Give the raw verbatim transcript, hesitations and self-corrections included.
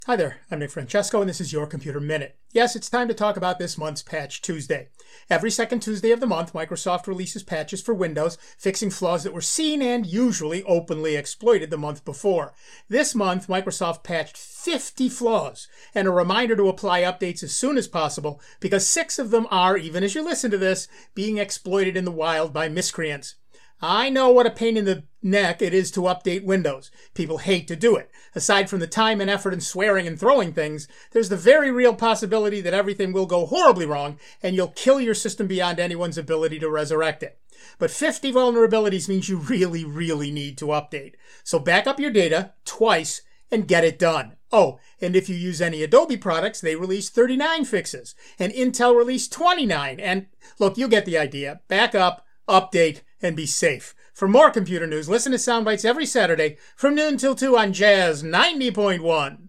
Hi there, I'm Nick Francesco, and this is Your Computer Minute. Yes, it's time to talk about this month's Patch Tuesday. Every second Tuesday of the month, Microsoft releases patches for Windows, fixing flaws that were seen and usually openly exploited the month before. This month, Microsoft patched fifty flaws, and a reminder to apply updates as soon as possible, because six of them are, even as you listen to this, being exploited in the wild by miscreants. I know what a pain in the neck it is to update Windows. People hate to do it. Aside from the time and effort and swearing and throwing things, there's the very real possibility that everything will go horribly wrong and you'll kill your system beyond anyone's ability to resurrect it. But fifty vulnerabilities means you really, really need to update. So back up your data twice and get it done. Oh, and if you use any Adobe products, they release thirty-nine fixes, and Intel released twenty-nine. And look, you get the idea. Back up, update, and be safe. For more computer news, listen to Soundbites every Saturday from noon till two on Jazz ninety point one.